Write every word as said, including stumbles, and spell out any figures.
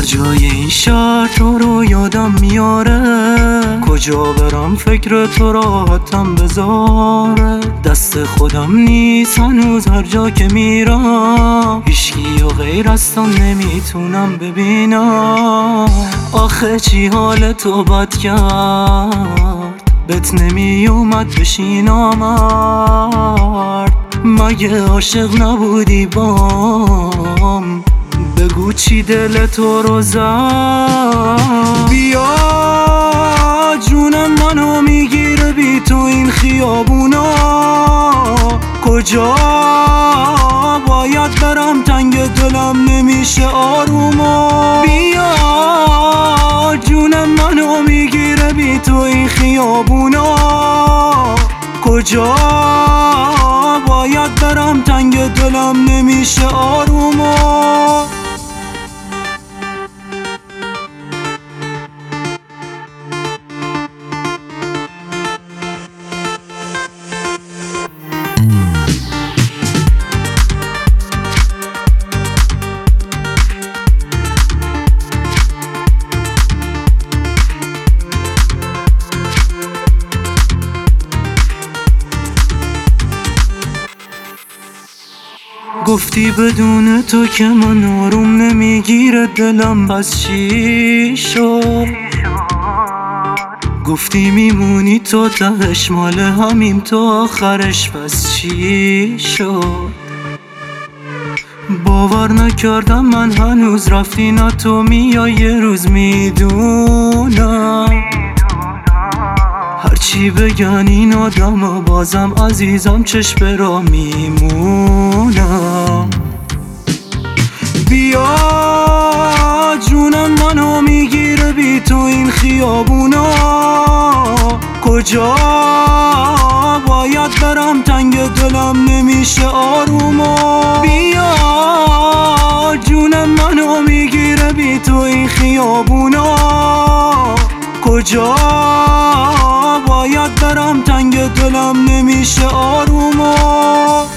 کجای این شهر تو رو یادم میاره، کجا برم فکر تو راحتم بذاره. دست خودم نیست هنوز هر جا که میرم، هیچکی و غیر از تو نمیتونم ببینم. آخه چی حال تو بد کرد، بهت نمی اومد بشینم مرد. مگه عاشق نبودی بام، بگو چی دل تو رو زد. بیا جونم منو میگیره بی تو این خیابونا، کجا باید برم تنگ دلم نمیشه آروما. بیا جونم منو میگیره بی تو این خیابونا، کجا باید برم تنگ دلم نمیشه آروما. گفتی بدون تو که من آروم نمیگیره دلم، پس چی شد؟ گفتی میمونی تو تهش مال همیم تو آخرش، پس چی شد؟ باور نکردم من هنوز رفتی نه تو میای یه روز میدونم. هرچی بگن این آدم بازم عزیزم چشم را میمونم. بیا جونم منو میگیره بی تو این خیابونا، کجا باید برم تنگ دلم نمیشه آروما. بیا جونم منو میگیره بی تو این خیابونا، کجا باید برم تنگ دلم نمیشه آروما.